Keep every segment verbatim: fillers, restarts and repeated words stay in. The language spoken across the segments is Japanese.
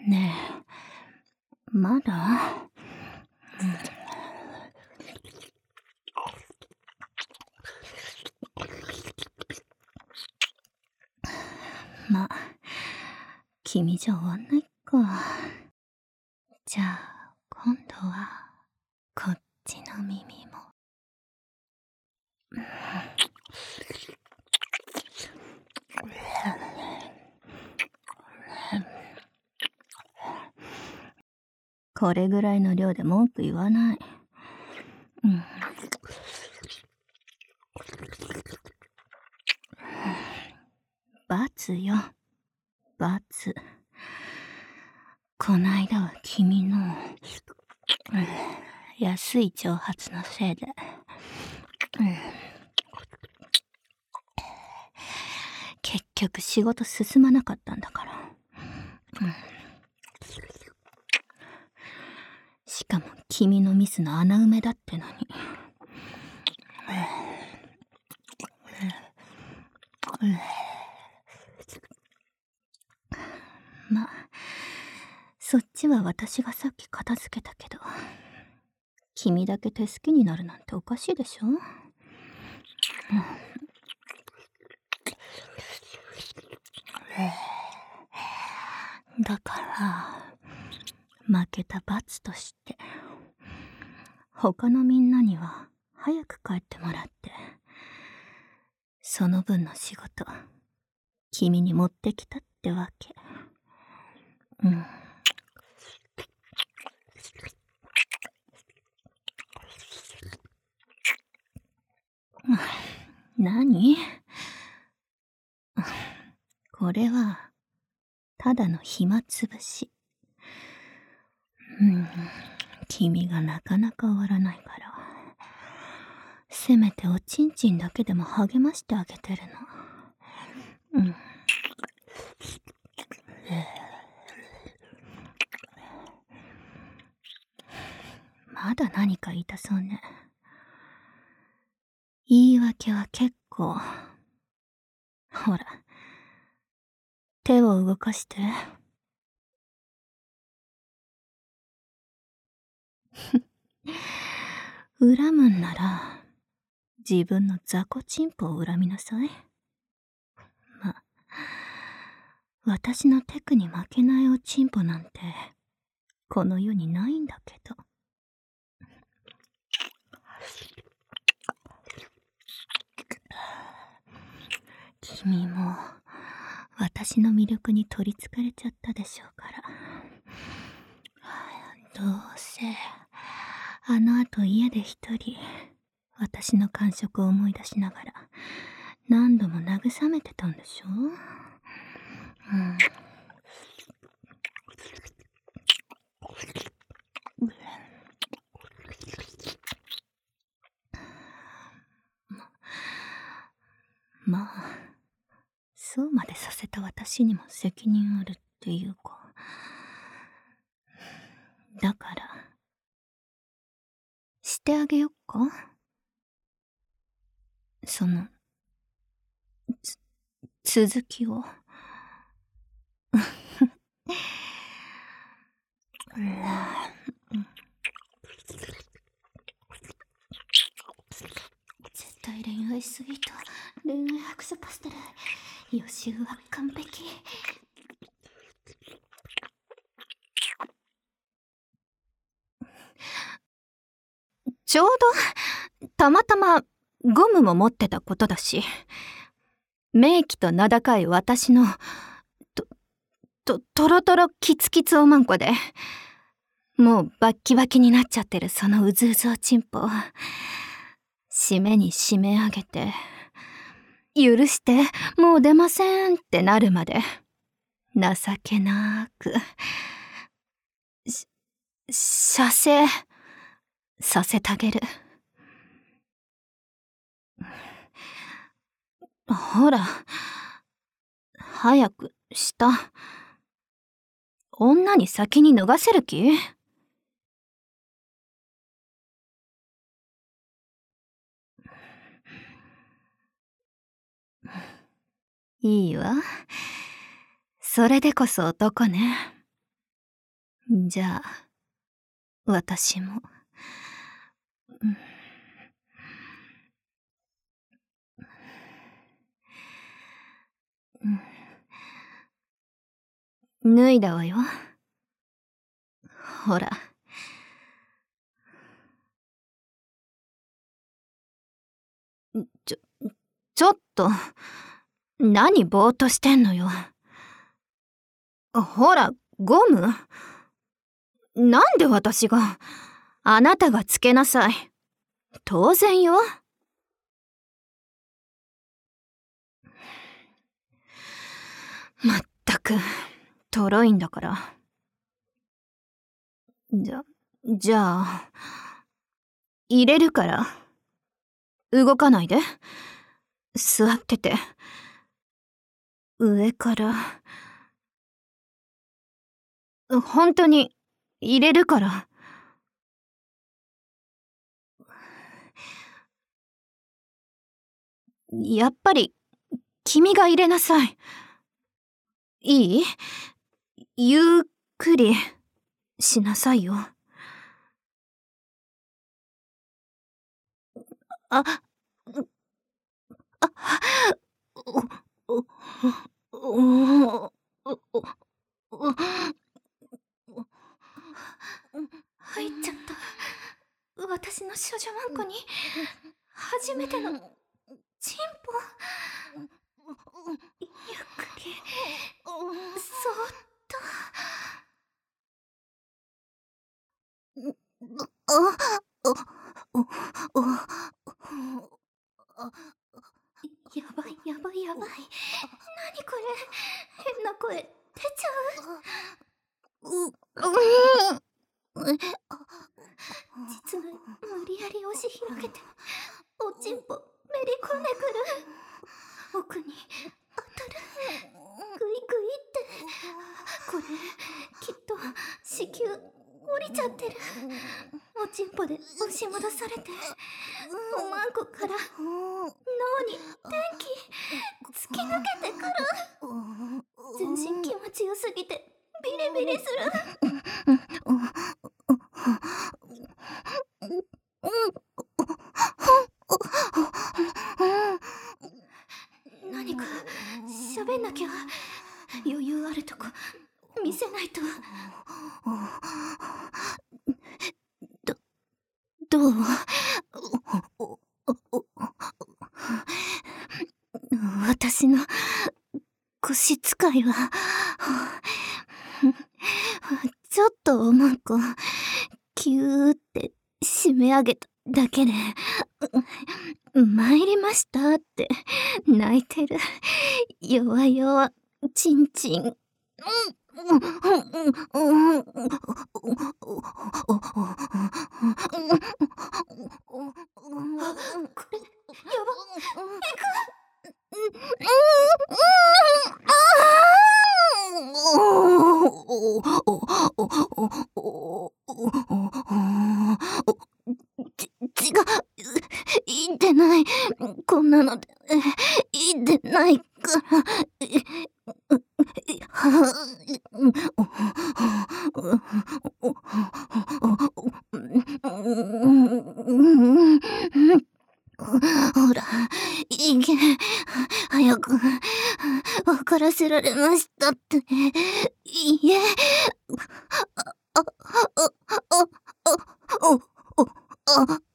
ねえ、まだ、ま、君じゃ終わんないか。じゃあ、今度は、こっちの耳も。これぐらいの量で文句言わない。うん。罰よ、罰。こないだは君の、うん、安い蒸発のせいで、うん、結局仕事進まなかったんだから。うん、しかも君のミスの穴埋めだってのに。まあ、そっちは私がさっき片付けたけど、君だけ手すきになるなんておかしいでしょ。うん、だから負けた罰として他のみんなには早く帰ってもらって、その分の仕事君に持ってきたってわけ。うん。何？これはただの暇つぶし。うん、君がなかなか終わらないから、せめておちんちんだけでも励ましてあげてるの。うん。まだ何か言いたそうね。言い訳は結構。ほら、手を動かして。恨むんなら、自分の雑魚チンポを恨みなさい。ま、私のテクに負けないおチンポなんて、この世にないんだけど。君も、私の魅力に取りつかれちゃったでしょうから。どうせ、あの後家で一人、私の感触を思い出しながら、何度も慰めてたんでしょ。うん。まあ、そうまでさせた私にも責任あるっていうか。だから、してあげよっか？その、つ、続きを。絶対恋愛スイート、恋愛白書パステル、予習は完璧。ちょうど、たまたまゴムも持ってたことだし、名器と名高い私の、と、と、とろとろキツキツおまんこで、もうバッキバキになっちゃってるそのうずうずおちんぽ、締めに締め上げて、許して、もう出ませんってなるまで、情けなく、し、射精、させてあげる。ほら、早くした。女に先に脱がせる気？いいわ。それでこそ男ね。 じゃあ、私も。脱いだわよ。ほら。ちょ、ちょっと、何ぼーっとしてんのよ。ほら、ゴム？なんで私が？あなたがつけなさい。当然よ。まったく、とろいんだから。じゃ、じゃあ、入れるから。動かないで。座ってて。上から。本当に、入れるから。やっぱり、君が入れなさい。いい？ゆっくり、しなさいよ。あ、あ、お、お、お、お、入っちゃった。私の少女マンコに、初めての、チンポ。ゆっくり、そーっと。やばいやばいやばい。何これ、変な声出ちゃう。実は無理やり押し広げておちんぽめり込んでくる。奥に当たる。グイグイって。これきっと子宮降りちゃってる。おちんぽで押し戻されておまんこから脳に電気突き抜けてくる。全身気持ちよすぎてビリビリする。何か喋んなきゃ。余裕あるとこ見せないと。ど、どう？私の腰使いはちょっとおまんこキューって締め上げただけで参りましたって泣いてる弱々ちんちん。これやばいく。ち、血がいってない。こんなのでいってないから。ほら、いけ、早く、分からせられましたって、いいえ、あ、あ、あ、あ、あ、あ、あ、あ、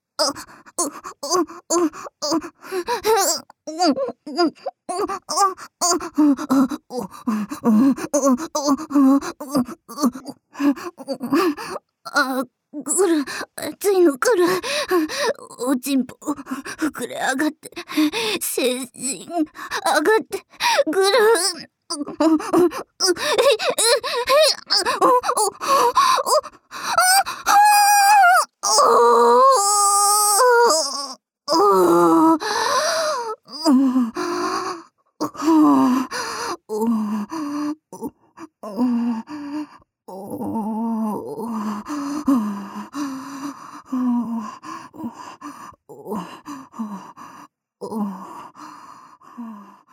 あ、くる、熱いのくる。おちんぽ膨れ上がって精神上がってくる。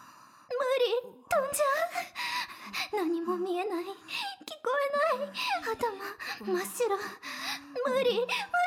何も見えない、聞こえない、 真っ白。無理無理。